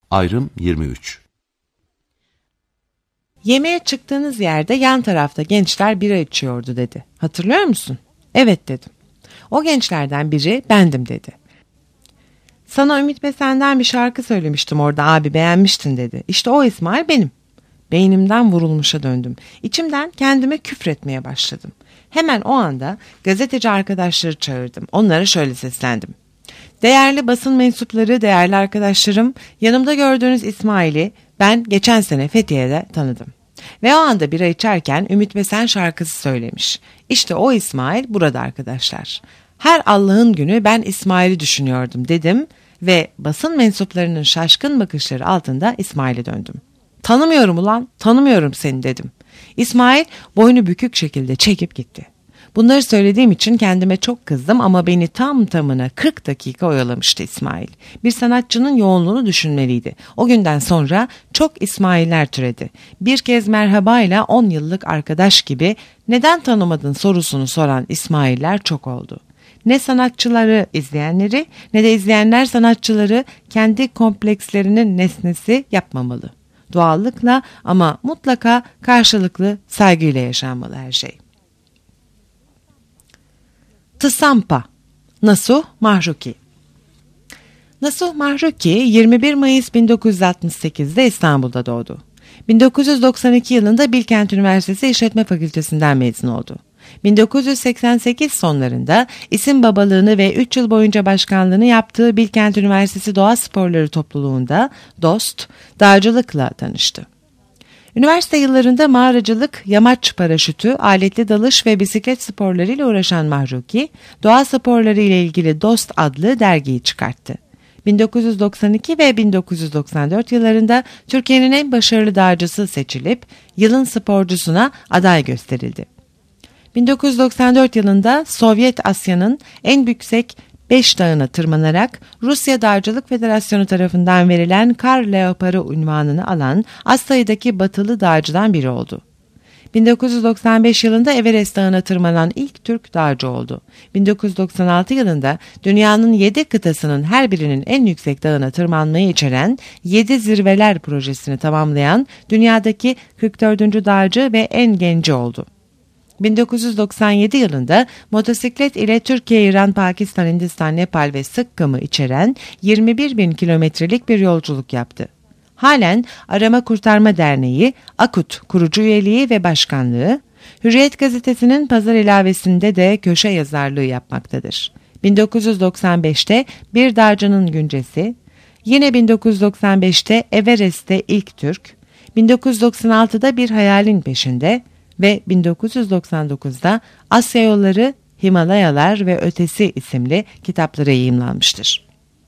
Ayrım 23. Yemeğe çıktığınız yerde yan tarafta gençler bira içiyordu dedi. Hatırlıyor musun? Evet dedim. O gençlerden biri bendim dedi. Sana Ümit Besen'den bir şarkı söylemiştim orada abi, beğenmiştin dedi. İşte o İsmail benim. Beynimden vurulmuşa döndüm. İçimden kendime küfretmeye başladım. Hemen o anda gazeteci arkadaşları çağırdım. Onlara şöyle seslendim. Değerli basın mensupları, değerli arkadaşlarım, yanımda gördüğünüz İsmail'i ben geçen sene Fethiye'de tanıdım. Ve o anda bira içerken Ümit Besen şarkısı söylemiş. İşte o İsmail burada arkadaşlar. Her Allah'ın günü ben İsmail'i düşünüyordum dedim ve basın mensuplarının şaşkın bakışları altında İsmail'e döndüm. Tanımıyorum ulan, tanımıyorum seni dedim. İsmail boynu bükük şekilde çekip gitti. Bunları söylediğim için kendime çok kızdım ama beni tam tamına 40 dakika oyalamıştı İsmail. Bir sanatçının yoğunluğunu düşünmeliydi. O günden sonra çok İsmail'ler türedi. Bir kez merhabayla 10 yıllık arkadaş gibi neden tanımadın sorusunu soran İsmail'ler çok oldu. Ne sanatçıları izleyenleri ne de izleyenler sanatçıları kendi komplekslerinin nesnesi yapmamalı. Doğallıkla ama mutlaka karşılıklı saygıyla yaşanmalı her şey. Tısampa, Nasuh Mahruki. Nasuh Mahruki 21 Mayıs 1968'de İstanbul'da doğdu. 1992 yılında Bilkent Üniversitesi İşletme Fakültesinden mezun oldu. 1988 sonlarında isim babalığını ve 3 yıl boyunca başkanlığını yaptığı Bilkent Üniversitesi Doğa Sporları Topluluğu'nda DOST, dağcılıkla tanıştı. Üniversite yıllarında mağaracılık, yamaç paraşütü, aletli dalış ve bisiklet sporlarıyla uğraşan Mahruki, doğa sporları ile ilgili DOST adlı dergiyi çıkarttı. 1992 ve 1994 yıllarında Türkiye'nin en başarılı dağcısı seçilip yılın sporcusuna aday gösterildi. 1994 yılında Sovyet Asya'nın en yüksek 5 dağına tırmanarak Rusya Dağcılık Federasyonu tarafından verilen Kar Leoparı unvanını alan az sayıdaki batılı dağcıdan biri oldu. 1995 yılında Everest Dağı'na tırmanan ilk Türk dağcı oldu. 1996 yılında dünyanın 7 kıtasının her birinin en yüksek dağına tırmanmayı içeren 7 zirveler projesini tamamlayan dünyadaki 44. dağcı ve en genci oldu. 1997 yılında motosiklet ile Türkiye, İran, Pakistan, Hindistan, Nepal ve Sıkkım'ı içeren 21.000 kilometrelik bir yolculuk yaptı. Halen Arama Kurtarma Derneği, AKUT kurucu üyeliği ve başkanlığı, Hürriyet Gazetesi'nin pazar ilavesinde de köşe yazarlığı yapmaktadır. 1995'te Bir Dağcının Güncesi, yine 1995'te Everest'te ilk Türk, 1996'da Bir Hayalin Peşinde ve 1999'da Asya Yolları, Himalayalar ve Ötesi isimli kitapları yayımlanmıştır.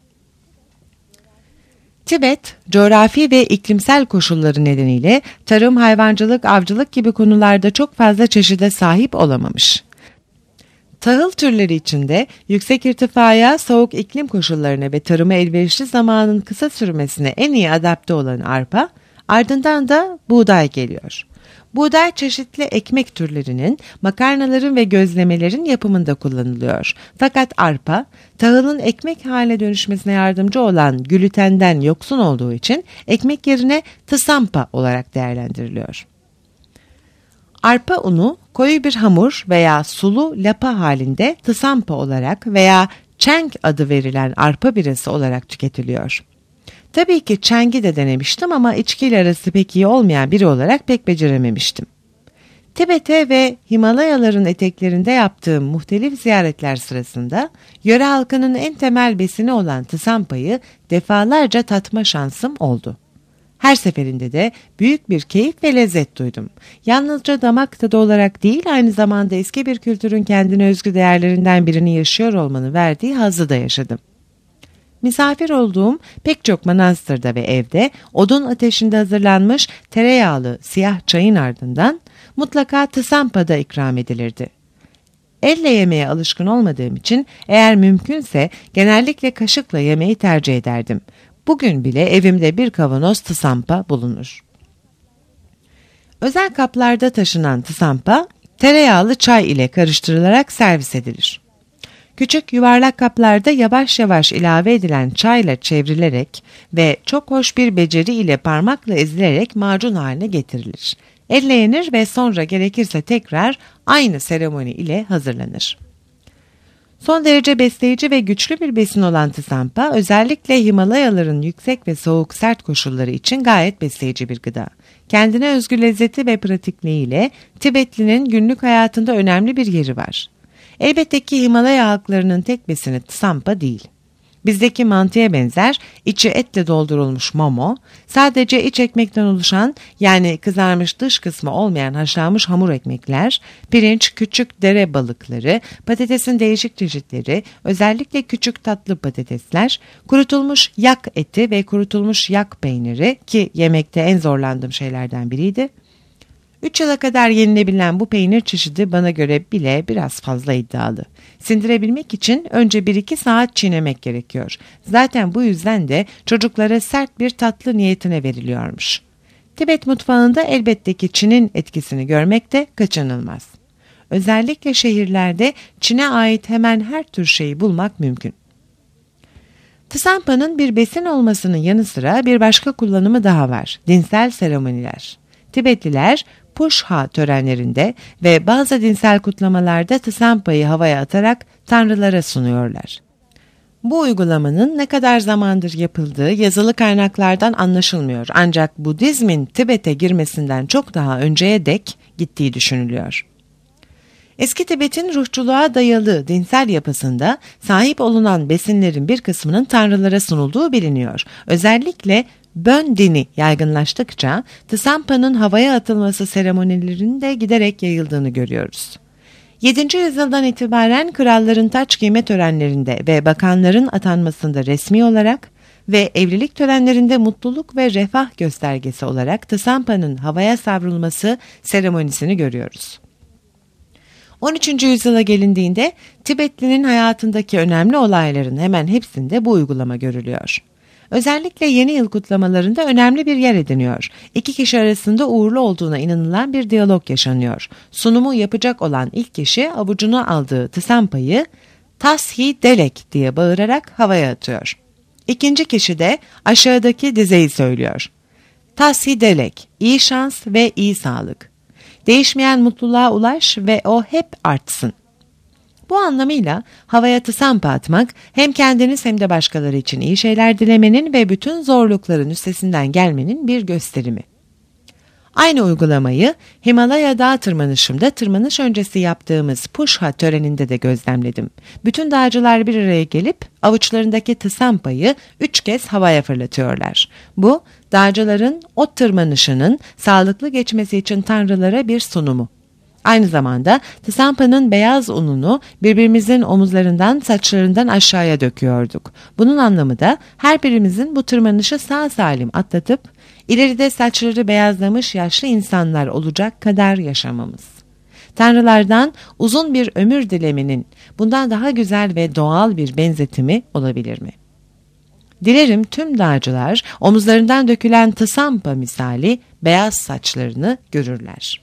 Tibet, coğrafi ve iklimsel koşulları nedeniyle tarım, hayvancılık, avcılık gibi konularda çok fazla çeşide sahip olamamış. Tahıl türleri içinde yüksek irtifaya, soğuk iklim koşullarına ve tarıma elverişli zamanın kısa sürmesine en iyi adapte olan arpa, ardından da buğday geliyor. Buğday çeşitli ekmek türlerinin, makarnaların ve gözlemelerin yapımında kullanılıyor. Fakat arpa, tahılın ekmek haline dönüşmesine yardımcı olan glutenden yoksun olduğu için ekmek yerine tısampa olarak değerlendiriliyor. Arpa unu koyu bir hamur veya sulu lapa halinde tısampa olarak veya çenk adı verilen arpa birası olarak tüketiliyor. Tabii ki çengi de denemiştim ama içkiyle arası pek iyi olmayan biri olarak pek becerememiştim. Tibet'e ve Himalayaların eteklerinde yaptığım muhtelif ziyaretler sırasında yöre halkının en temel besini olan tısampayı defalarca tatma şansım oldu. Her seferinde de büyük bir keyif ve lezzet duydum. Yalnızca damak tadı olarak değil, aynı zamanda eski bir kültürün kendine özgü değerlerinden birini yaşıyor olmanın verdiği hazzı da yaşadım. Misafir olduğum pek çok manastırda ve evde odun ateşinde hazırlanmış tereyağlı siyah çayın ardından mutlaka tısampada ikram edilirdi. Elle yemeye alışkın olmadığım için eğer mümkünse genellikle kaşıkla yemeyi tercih ederdim. Bugün bile evimde bir kavanoz tısampa bulunur. Özel kaplarda taşınan tısampa tereyağlı çay ile karıştırılarak servis edilir. Küçük yuvarlak kaplarda yavaş yavaş ilave edilen çayla çevrilerek ve çok hoş bir beceri ile parmakla ezilerek macun haline getirilir. Elle yenir ve sonra gerekirse tekrar aynı seremoni ile hazırlanır. Son derece besleyici ve güçlü bir besin olan tsampa, özellikle Himalayaların yüksek ve soğuk sert koşulları için gayet besleyici bir gıda. Kendine özgü lezzeti ve pratikliğiyle Tibetlinin günlük hayatında önemli bir yeri var. Elbette ki Himalaya halklarının tek besini tsampa değil. Bizdeki mantıya benzer, içi etle doldurulmuş momo, sadece iç ekmekten oluşan, yani kızarmış dış kısmı olmayan haşlanmış hamur ekmekler, pirinç, küçük dere balıkları, patatesin değişik çeşitleri, özellikle küçük tatlı patatesler, kurutulmuş yak eti ve kurutulmuş yak peyniri ki yemekte en zorlandığım şeylerden biriydi. 3 yıla kadar yenilebilen bu peynir çeşidi bana göre bile biraz fazla iddialı. Sindirebilmek için önce 1-2 saat çiğnemek gerekiyor. Zaten bu yüzden de çocuklara sert bir tatlı niyetine veriliyormuş. Tibet mutfağında elbette ki Çin'in etkisini görmek de kaçınılmaz. Özellikle şehirlerde Çin'e ait hemen her tür şeyi bulmak mümkün. Tsampa'nın bir besin olmasının yanı sıra bir başka kullanımı daha var. Dinsel seremoniler. Tibetliler Pushha törenlerinde ve bazı dinsel kutlamalarda tsampa'yı havaya atarak tanrılara sunuyorlar. Bu uygulamanın ne kadar zamandır yapıldığı yazılı kaynaklardan anlaşılmıyor, ancak Budizmin Tibet'e girmesinden çok daha önceye dek gittiği düşünülüyor. Eski Tibet'in ruhçuluğa dayalı dinsel yapısında sahip olunan besinlerin bir kısmının tanrılara sunulduğu biliniyor. Özellikle Bön dini yaygınlaştıkça tsampa'nın havaya atılması seremonilerinin de giderek yayıldığını görüyoruz. 7. yüzyıldan itibaren kralların taç giyme törenlerinde ve bakanların atanmasında resmi olarak ve evlilik törenlerinde mutluluk ve refah göstergesi olarak tsampa'nın havaya savrulması seremonisini görüyoruz. 13. yüzyıla gelindiğinde Tibetlinin hayatındaki önemli olayların hemen hepsinde bu uygulama görülüyor. Özellikle yeni yıl kutlamalarında önemli bir yer ediniyor. İki kişi arasında uğurlu olduğuna inanılan bir diyalog yaşanıyor. Sunumu yapacak olan ilk kişi avucuna aldığı tsampa'yı "Tashi Delek" diye bağırarak havaya atıyor. İkinci kişi de aşağıdaki dizeyi söylüyor. "Tashi Delek, iyi şans ve iyi sağlık. Değişmeyen mutluluğa ulaş ve o hep artsın." Bu anlamıyla havaya tsampa atmak hem kendiniz hem de başkaları için iyi şeyler dilemenin ve bütün zorlukların üstesinden gelmenin bir gösterimi. Aynı uygulamayı Himalaya dağ tırmanışımda tırmanış öncesi yaptığımız Pushha töreninde de gözlemledim. Bütün dağcılar bir araya gelip avuçlarındaki tsampayı 3 kez havaya fırlatıyorlar. Bu, dağcıların o tırmanışının sağlıklı geçmesi için tanrılara bir sunumu. Aynı zamanda tsampa'nın beyaz ununu birbirimizin omuzlarından, saçlarından aşağıya döküyorduk. Bunun anlamı da her birimizin bu tırmanışı sağ salim atlatıp ileride saçları beyazlamış yaşlı insanlar olacak kadar yaşamamız. Tanrılardan uzun bir ömür dilemenin bundan daha güzel ve doğal bir benzetimi olabilir mi? Dilerim tüm dağcılar omuzlarından dökülen tsampa misali beyaz saçlarını görürler.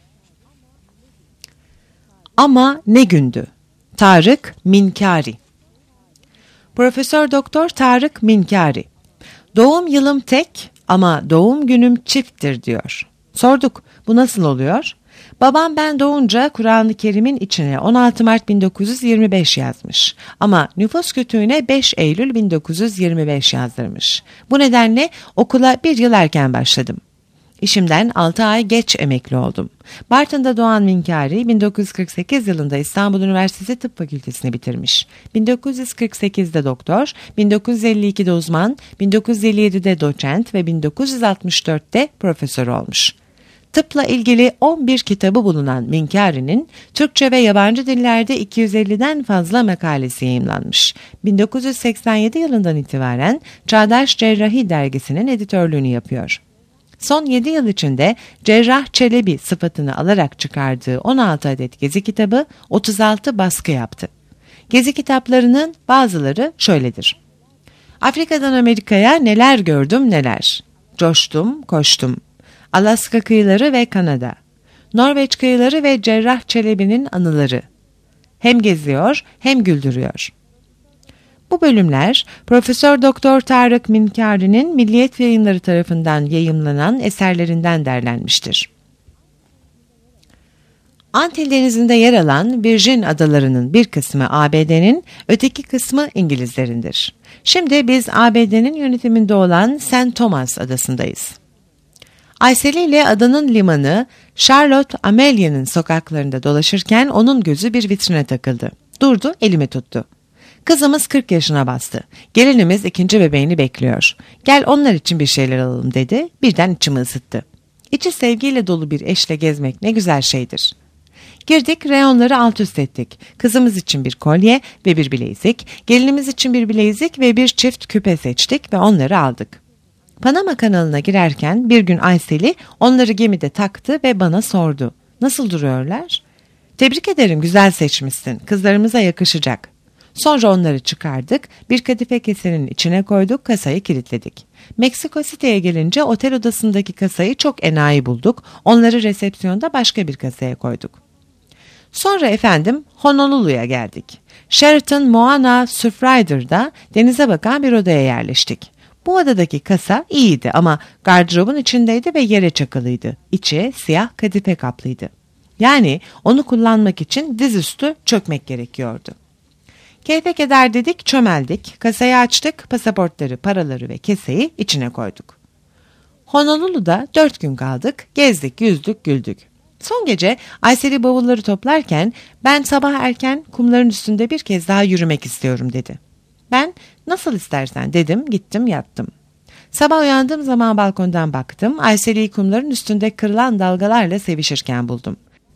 Ama ne gündü? Tarık Minkari. Profesör Doktor Tarık Minkari. Doğum yılım tek ama doğum günüm çifttir diyor. Sorduk, bu nasıl oluyor? Babam ben doğunca Kur'an-ı Kerim'in içine 16 Mart 1925 yazmış. Ama nüfus kütüğüne 5 Eylül 1925 yazdırmış. Bu nedenle okula bir yıl erken başladım. İşimden 6 ay geç emekli oldum. Bartın'da doğan Minkari 1948 yılında İstanbul Üniversitesi Tıp Fakültesini bitirmiş. 1948'de doktor, 1952'de uzman, 1957'de doçent ve 1964'te profesör olmuş. Tıpla ilgili 11 kitabı bulunan Minkari'nin Türkçe ve yabancı dillerde 250'den fazla makalesi yayımlanmış. 1987 yılından itibaren Çağdaş Cerrahi dergisinin editörlüğünü yapıyor. Son 7 yıl içinde Cerrah Çelebi sıfatını alarak çıkardığı 16 adet gezi kitabı 36 baskı yaptı. Gezi kitaplarının bazıları şöyledir. Afrika'dan Amerika'ya neler gördüm neler. Coştum, koştum. Alaska kıyıları ve Kanada. Norveç kıyıları ve Cerrah Çelebi'nin anıları. Hem geziyor hem güldürüyor. Bu bölümler Profesör Doktor Tarık Minkari'nin Milliyet Yayınları tarafından yayımlanan eserlerinden derlenmiştir. Antil Denizi'nde yer alan Virgin Adaları'nın bir kısmı ABD'nin, öteki kısmı İngilizlerindir. Şimdi biz ABD'nin yönetiminde olan St. Thomas adasındayız. Ayseli ile adanın limanı Charlotte Amelia'nın sokaklarında dolaşırken onun gözü bir vitrine takıldı. Durdu, elimi tuttu. Kızımız 40 yaşına bastı. Gelinimiz ikinci bebeğini bekliyor. Gel onlar için bir şeyler alalım dedi. Birden içimi ısıttı. İçi sevgiyle dolu bir eşle gezmek ne güzel şeydir. Girdik, reyonları alt üst ettik. Kızımız için bir kolye ve bir bilezik, gelinimiz için bir bilezik ve bir çift küpe seçtik ve onları aldık. Panama kanalına girerken bir gün Ayseli onları gemide taktı ve bana sordu. Nasıl duruyorlar? Tebrik ederim, güzel seçmişsin. Kızlarımıza yakışacak. Sonra onları çıkardık, bir kadife kesenin içine koyduk, kasayı kilitledik. Meksiko City'ye gelince otel odasındaki kasayı çok enayi bulduk. Onları resepsiyonda başka bir kasaya koyduk. Sonra efendim Honolulu'ya geldik. Sheraton Moana Surfrider'da denize bakan bir odaya yerleştik. Bu odadaki kasa iyiydi ama gardırobun içindeydi ve yere çakılıydı. İçi siyah kadife kaplıydı. Yani onu kullanmak için dizüstü çökmek gerekiyordu. Keyfe keder dedik, çömeldik, kasayı açtık, pasaportları, paraları ve keseyi içine koyduk. Honolulu'da 4 gün kaldık, gezdik, yüzdük, güldük. Son gece Ayseli bavulları toplarken ben sabah erken kumların üstünde bir kez daha yürümek istiyorum dedi. Ben nasıl istersen dedim, gittim yattım. Sabah uyandığım zaman balkondan baktım, Ayseli'yi kumların üstünde kırılan dalgalarla sevişirken buldum.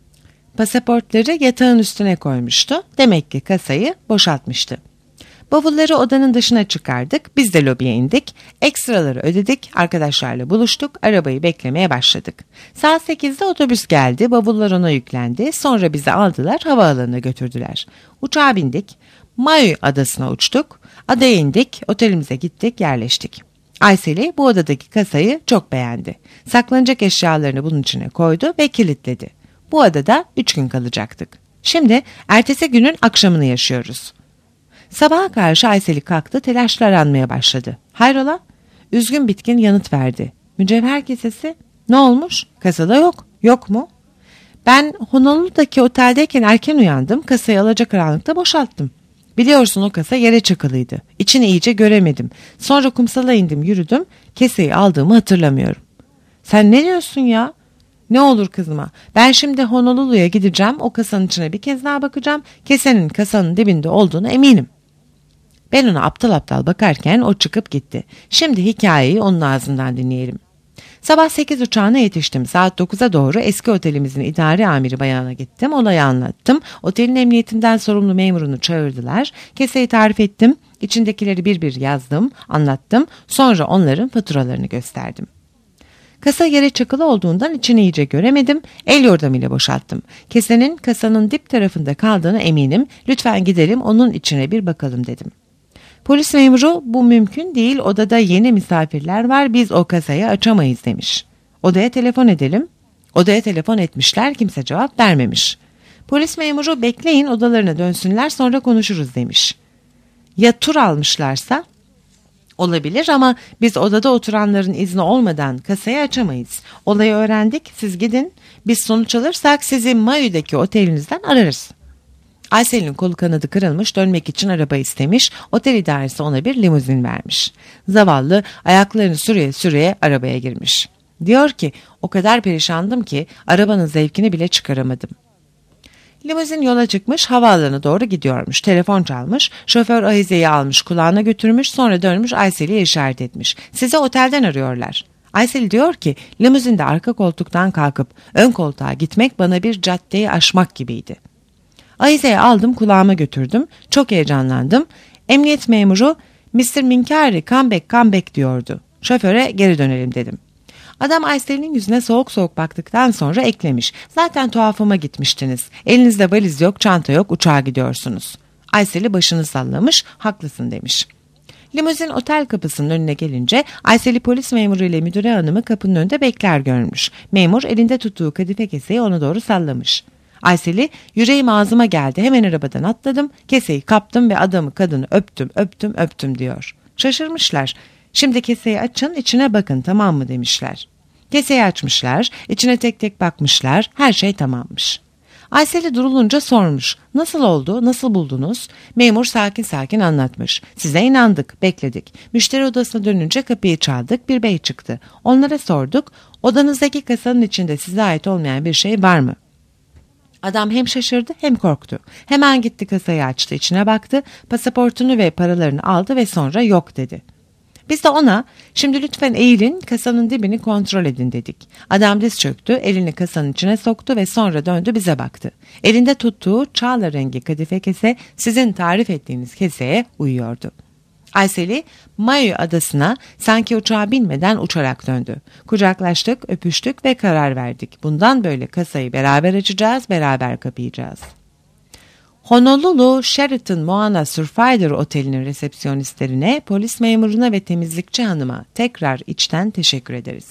Pasaportları yatağın üstüne koymuştu, demek ki kasayı boşaltmıştı. Bavulları odanın dışına çıkardık, biz de lobiye indik, ekstraları ödedik, arkadaşlarla buluştuk, arabayı beklemeye başladık. Saat 8'de otobüs geldi, bavullar ona yüklendi, sonra bizi aldılar, havaalanına götürdüler. Uçağa bindik, Maui adasına uçtuk, adaya indik, otelimize gittik, yerleştik. Ayseli bu odadaki kasayı çok beğendi. Saklanacak eşyalarını bunun içine koydu ve kilitledi. Bu adada 3 gün kalacaktık. Şimdi ertesi günün akşamını yaşıyoruz. Sabaha karşı Ayseli kalktı, telaşla aranmaya başladı. Hayrola? Üzgün bitkin yanıt verdi. Mücevher kesesi? Ne olmuş? Kasada yok. Yok mu? Ben Honolulu'daki oteldeyken erken uyandım, kasayı alacakaranlıkta boşalttım. Biliyorsun o kasa yere çakılıydı. İçini iyice göremedim. Sonra kumsala indim, yürüdüm, keseyi aldığımı hatırlamıyorum. Sen ne diyorsun ya? Ne olur kızma. Ben şimdi Honolulu'ya gideceğim, o kasanın içine bir kez daha bakacağım. Kesenin kasanın dibinde olduğunu eminim. Ben ona aptal aptal bakarken o çıkıp gitti. Şimdi hikayeyi onun ağzından dinleyelim. Sabah 8 uçağına yetiştim. Saat 9'a doğru eski otelimizin idare amiri bayana gittim. Olayı anlattım. Otelin emniyetinden sorumlu memurunu çağırdılar. Keseyi tarif ettim. İçindekileri bir bir yazdım, anlattım. Sonra onların faturalarını gösterdim. Kasa yere çakılı olduğundan içini iyice göremedim. El yordamıyla boşalttım. Kesenin kasanın dip tarafında kaldığına eminim. Lütfen gidelim onun içine bir bakalım dedim. Polis memuru bu mümkün değil, odada yeni misafirler var, biz o kasayı açamayız demiş. Odaya telefon edelim. Odaya telefon etmişler, kimse cevap vermemiş. Polis memuru bekleyin odalarına dönsünler sonra konuşuruz demiş. Ya tur almışlarsa? Olabilir ama biz odada oturanların izni olmadan kasayı açamayız. Olayı öğrendik, siz gidin, biz sonuç alırsak sizi Maui'deki otelinizden ararız. Aysel'in kolu kanadı kırılmış, dönmek için araba istemiş, otel idaresi ona bir limuzin vermiş. Zavallı ayaklarını sürüye sürüye arabaya girmiş. Diyor ki o kadar perişandım ki arabanın zevkini bile çıkaramadım. Limuzin yola çıkmış, havaalanına doğru gidiyormuş. Telefon çalmış, şoför ahizeyi almış kulağına götürmüş, sonra dönmüş Aysel'iye işaret etmiş. Sizi otelden arıyorlar. Aysel diyor ki limuzinde arka koltuktan kalkıp ön koltuğa gitmek bana bir caddeyi aşmak gibiydi. Ahizeyi aldım kulağıma götürdüm. Çok heyecanlandım. Emniyet memuru Mr. Minkari come back diyordu. Şoföre geri dönelim dedim. Adam Aysel'in yüzüne soğuk soğuk baktıktan sonra eklemiş. Zaten tuhafıma gitmiştiniz. Elinizde valiz yok, çanta yok, uçağa gidiyorsunuz. Aysel'i başını sallamış, haklısın demiş. Limuzin otel kapısının önüne gelince Aysel'i polis memuru ile müdüre hanımı kapının önünde bekler görmüş. Memur elinde tuttuğu kadife keseyi ona doğru sallamış. Ayseli, yüreğim ağzıma geldi, hemen arabadan atladım, keseyi kaptım ve adamı kadını öptüm diyor. Şaşırmışlar. Şimdi keseyi açın, içine bakın, tamam mı demişler. Keseyi açmışlar, içine tek tek bakmışlar, her şey tamammış. Ayseli durulunca sormuş. Nasıl oldu, nasıl buldunuz? Memur sakin sakin anlatmış. Size inandık, bekledik. Müşteri odasına dönünce kapıyı çaldık, bir bey çıktı. Onlara sorduk, odanızdaki kasanın içinde size ait olmayan bir şey var mı? Adam hem şaşırdı hem korktu. Hemen gitti, kasayı açtı, içine baktı, pasaportunu ve paralarını aldı ve sonra yok dedi. Biz de ona şimdi lütfen eğilin, kasanın dibini kontrol edin dedik. Adam diz çöktü, elini kasanın içine soktu ve sonra döndü bize baktı. Elinde tuttuğu çağla rengi kadife kese sizin tarif ettiğiniz keseye uyuyordu. Ayseli, Maui adasına sanki uçağa binmeden uçarak döndü. Kucaklaştık, öpüştük ve karar verdik. Bundan böyle kasayı beraber açacağız, beraber kapayacağız. Honolulu Sheraton Moana Surfrider Oteli'nin resepsiyonistlerine, polis memuruna ve temizlikçi hanıma tekrar içten teşekkür ederiz.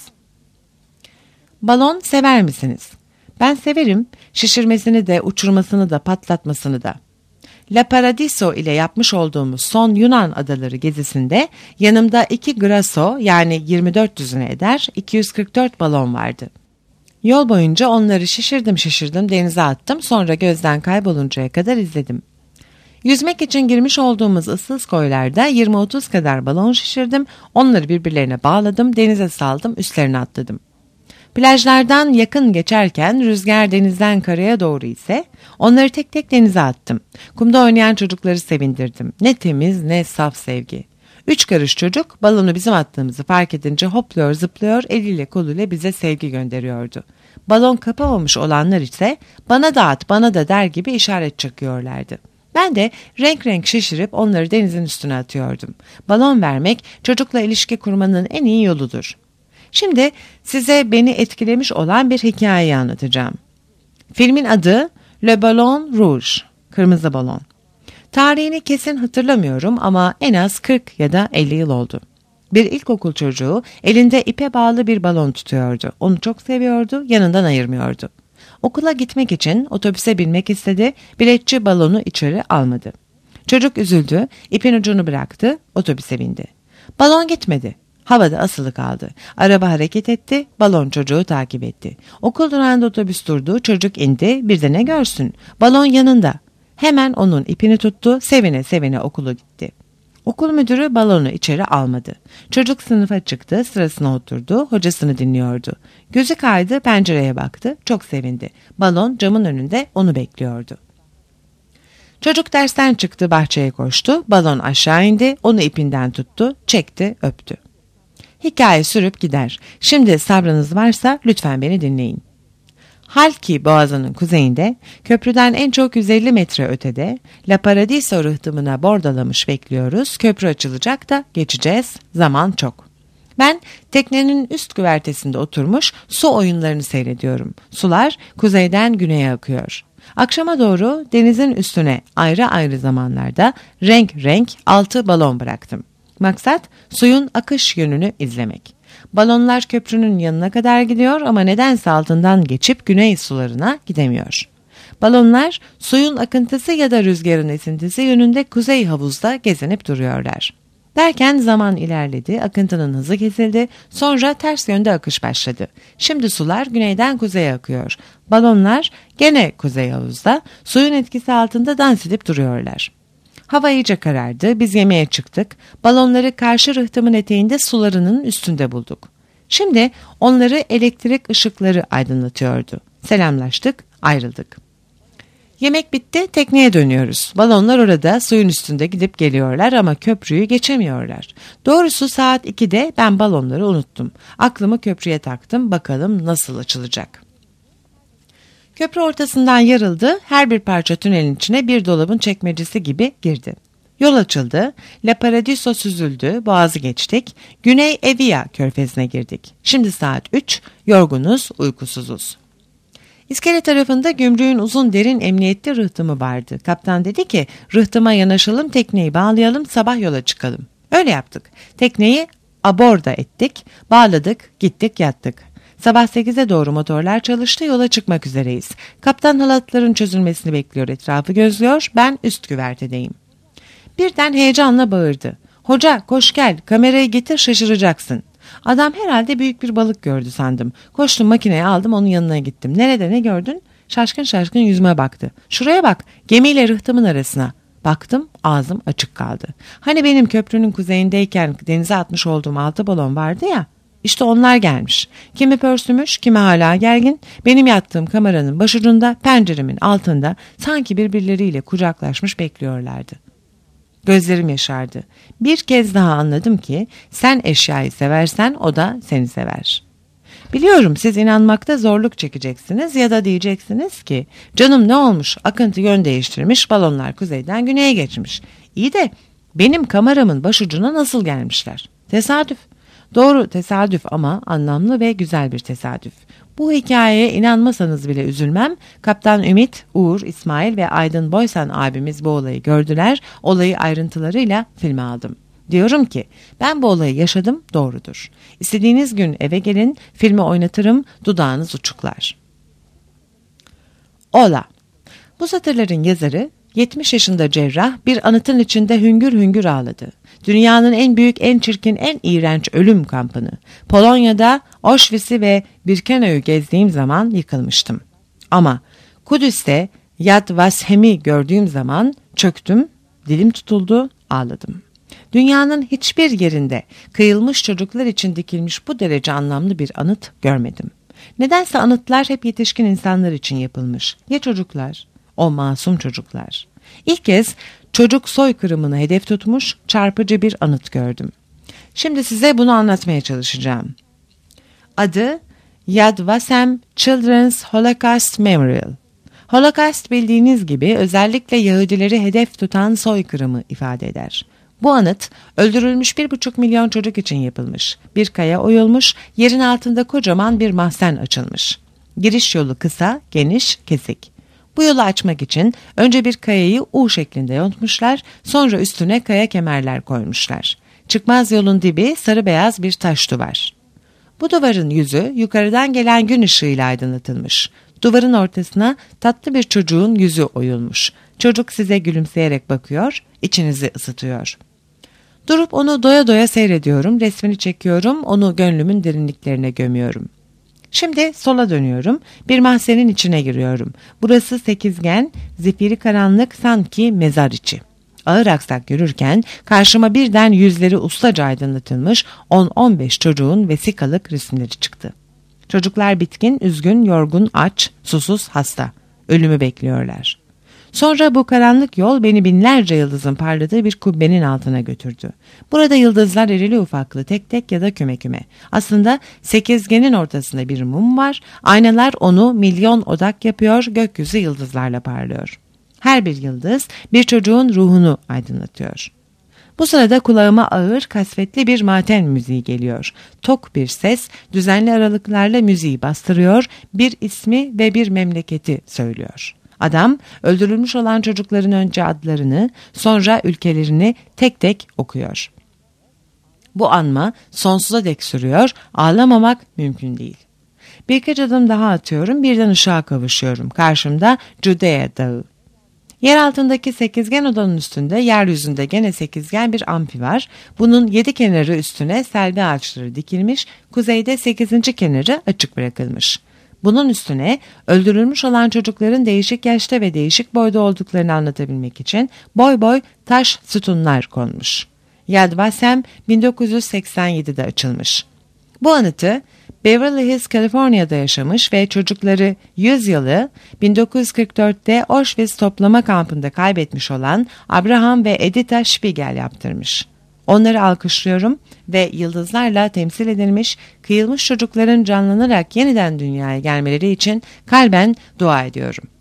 Balon sever misiniz? Ben severim, şişirmesini de, uçurmasını da, patlatmasını da. La Paradiso ile yapmış olduğumuz son Yunan adaları gezisinde yanımda 2 Grasso yani 24 düzine eder 244 balon vardı. Yol boyunca onları şişirdim denize attım, sonra gözden kayboluncaya kadar izledim. Yüzmek için girmiş olduğumuz ıssız koylarda 20-30 kadar balon şişirdim, onları birbirlerine bağladım, denize saldım, üstlerine atladım. Plajlardan yakın geçerken rüzgar denizden karaya doğru ise onları tek tek denize attım. Kumda oynayan çocukları sevindirdim. Ne temiz ne saf sevgi. 3 karış çocuk balonu bizim attığımızı fark edince hopluyor zıplıyor, eliyle koluyla bize sevgi gönderiyordu. Balon kapamamış olanlar ise bana da at bana da der gibi işaret çakıyorlardı. Ben de renk renk şişirip onları denizin üstüne atıyordum. Balon vermek çocukla ilişki kurmanın en iyi yoludur. Şimdi size beni etkilemiş olan bir hikayeyi anlatacağım. Filmin adı Le Ballon Rouge, Kırmızı Balon. Tarihini kesin hatırlamıyorum ama en az 40 ya da 50 yıl oldu. Bir ilkokul çocuğu elinde ipe bağlı bir balon tutuyordu. Onu çok seviyordu, yanından ayırmıyordu. Okula gitmek için otobüse binmek istedi, biletçi balonu içeri almadı. Çocuk üzüldü, ipin ucunu bıraktı, otobüse bindi. Balon gitmedi. Havada asılı kaldı. Araba hareket etti, balon çocuğu takip etti. Okul durağında otobüs durdu, çocuk indi, bir de ne görsün? Balon yanında. Hemen onun ipini tuttu, sevine sevine okula gitti. Okul müdürü balonu içeri almadı. Çocuk sınıfa çıktı, sırasına oturdu, hocasını dinliyordu. Gözü kaydı, pencereye baktı, çok sevindi. Balon camın önünde onu bekliyordu. Çocuk dersten çıktı, bahçeye koştu, balon aşağı indi, onu ipinden tuttu, çekti, öptü. Hikaye sürüp gider. Şimdi sabrınız varsa lütfen beni dinleyin. Halki Boğazı'nın kuzeyinde, köprüden en çok 150 metre ötede, La Paradiso rıhtımına bordalamış bekliyoruz. Köprü açılacak da geçeceğiz. Zaman çok. Ben teknenin üst güvertesinde oturmuş su oyunlarını seyrediyorum. Sular kuzeyden güneye akıyor. Akşama doğru denizin üstüne ayrı ayrı zamanlarda renk renk 6 balon bıraktım. Maksat suyun akış yönünü izlemek. Balonlar köprünün yanına kadar gidiyor ama nedense altından geçip güney sularına gidemiyor. Balonlar suyun akıntısı ya da rüzgarın esintisi yönünde kuzey havuzda gezinip duruyorlar. Derken zaman ilerledi, akıntının hızı kesildi, sonra ters yönde akış başladı. Şimdi sular güneyden kuzeye akıyor. Balonlar gene kuzey havuzda, suyun etkisi altında dans edip duruyorlar. Hava iyice karardı, biz yemeğe çıktık. Balonları karşı rıhtımın eteğinde sularının üstünde bulduk. Şimdi onları elektrik ışıkları aydınlatıyordu. Selamlaştık, ayrıldık. Yemek bitti, tekneye dönüyoruz. Balonlar orada suyun üstünde gidip geliyorlar ama köprüyü geçemiyorlar. Doğrusu saat 2'de ben balonları unuttum. Aklımı köprüye taktım, bakalım nasıl açılacak. Köprü ortasından yarıldı, her bir parça tünelin içine bir dolabın çekmecesi gibi girdi. Yol açıldı, La Paradiso süzüldü, boğazı geçtik, Güney Evia körfezine girdik. Şimdi saat 3, yorgunuz, uykusuzuz. İskele tarafında gümrüğün uzun derin emniyetli rıhtımı vardı. Kaptan dedi ki, rıhtıma yanaşalım, tekneyi bağlayalım, sabah yola çıkalım. Öyle yaptık. Tekneyi aborda ettik, bağladık, gittik yattık. Sabah 8'e doğru motorlar çalıştı, yola çıkmak üzereyiz. Kaptan halatların çözülmesini bekliyor, etrafı gözlüyor, ben üst güvertedeyim. Birden heyecanla bağırdı. Hoca koş gel, kamerayı getir, şaşıracaksın. Adam herhalde büyük bir balık gördü sandım. Koştum, makineyi aldım, onun yanına gittim. Nerede, ne gördün? Şaşkın şaşkın yüzüme baktı. Şuraya bak, gemiyle rıhtımın arasına. Baktım, ağzım açık kaldı. Hani benim köprünün kuzeyindeyken denize atmış olduğum 6 balon vardı ya. İşte onlar gelmiş. Kimi pörsümüş, kimi hala gergin. Benim yattığım kameranın başucunda, penceremin altında sanki birbirleriyle kucaklaşmış bekliyorlardı. Gözlerim yaşardı. Bir kez daha anladım ki sen eşyayı seversen o da seni sever. Biliyorum siz inanmakta zorluk çekeceksiniz ya da diyeceksiniz ki canım ne olmuş, akıntı yön değiştirmiş, balonlar kuzeyden güneye geçmiş. İyi de benim kameramın başucuna nasıl gelmişler? Tesadüf. Doğru, tesadüf ama anlamlı ve güzel bir tesadüf. Bu hikayeye inanmasanız bile üzülmem. Kaptan Ümit, Uğur, İsmail ve Aydın Boysan abimiz bu olayı gördüler. Olayı ayrıntılarıyla filme aldım. Diyorum ki ben bu olayı yaşadım, doğrudur. İstediğiniz gün eve gelin, filmi oynatırım, dudağınız uçuklar. Ola. Bu satırların yazarı 70 yaşında cerrah bir anıtın içinde hüngür hüngür ağladı. Dünyanın en büyük, en çirkin, en iğrenç ölüm kampını, Polonya'da Auschwitz'i ve Birkenau'yu gezdiğim zaman yıkılmıştım. Ama Kudüs'te Yad Vashem'i gördüğüm zaman çöktüm, dilim tutuldu, ağladım. Dünyanın hiçbir yerinde kıyılmış çocuklar için dikilmiş bu derece anlamlı bir anıt görmedim. Nedense anıtlar hep yetişkin insanlar için yapılmış. Ya çocuklar? O masum çocuklar. İlk kez çocuk soykırımını hedef tutmuş çarpıcı bir anıt gördüm. Şimdi size bunu anlatmaya çalışacağım. Adı Yad Vashem Children's Holocaust Memorial. Holocaust bildiğiniz gibi özellikle Yahudileri hedef tutan soykırımı ifade eder. Bu anıt öldürülmüş 1,5 milyon çocuk için yapılmış. Bir kaya oyulmuş, yerin altında kocaman bir mahzen açılmış. Giriş yolu kısa, geniş, kesik. Bu yolu açmak için önce bir kayayı U şeklinde yontmuşlar, sonra üstüne kaya kemerler koymuşlar. Çıkmaz yolun dibi sarı beyaz bir taş duvar. Bu duvarın yüzü yukarıdan gelen gün ışığıyla aydınlatılmış. Duvarın ortasına tatlı bir çocuğun yüzü oyulmuş. Çocuk size gülümseyerek bakıyor, içinizi ısıtıyor. Durup onu doya doya seyrediyorum, resmini çekiyorum, onu gönlümün derinliklerine gömüyorum. Şimdi sola dönüyorum, bir mahzenin içine giriyorum. Burası sekizgen, zifiri karanlık, sanki mezar içi. Ağır aksak yürürken karşıma birden yüzleri ustaca aydınlatılmış 10-15 çocuğun vesikalık resimleri çıktı. Çocuklar bitkin, üzgün, yorgun, aç, susuz, hasta. Ölümü bekliyorlar. Sonra bu karanlık yol beni binlerce yıldızın parladığı bir kubbenin altına götürdü. Burada yıldızlar irili ufaklı, tek tek ya da küme küme. Aslında sekizgenin ortasında bir mum var. Aynalar onu milyon odak yapıyor, gökyüzü yıldızlarla parlıyor. Her bir yıldız bir çocuğun ruhunu aydınlatıyor. Bu sırada kulağıma ağır, kasvetli bir maten müziği geliyor. Tok bir ses düzenli aralıklarla müziği bastırıyor, bir ismi ve bir memleketi söylüyor. Adam öldürülmüş olan çocukların önce adlarını, sonra ülkelerini tek tek okuyor. Bu anma sonsuza dek sürüyor, ağlamamak mümkün değil. Birkaç adım daha atıyorum, birden ışığa kavuşuyorum. Karşımda Judea Dağı. Yer altındaki sekizgen odanın üstünde, yeryüzünde gene sekizgen bir amfi var. Bunun 7 kenarı üstüne selvi ağaçları dikilmiş, kuzeyde 8. kenarı açık bırakılmış. Bunun üstüne öldürülmüş olan çocukların değişik yaşta ve değişik boyda olduklarını anlatabilmek için boy boy taş sütunlar konmuş. Yad Vashem 1987'de açılmış. Bu anıtı Beverly Hills, Kaliforniya'da yaşamış ve çocukları 100 yılı 1944'te Auschwitz toplama kampında kaybetmiş olan Abraham ve Edita Spiegel yaptırmış. Onları alkışlıyorum ve yıldızlarla temsil edilmiş kıyılmış çocukların canlanarak yeniden dünyaya gelmeleri için kalben dua ediyorum.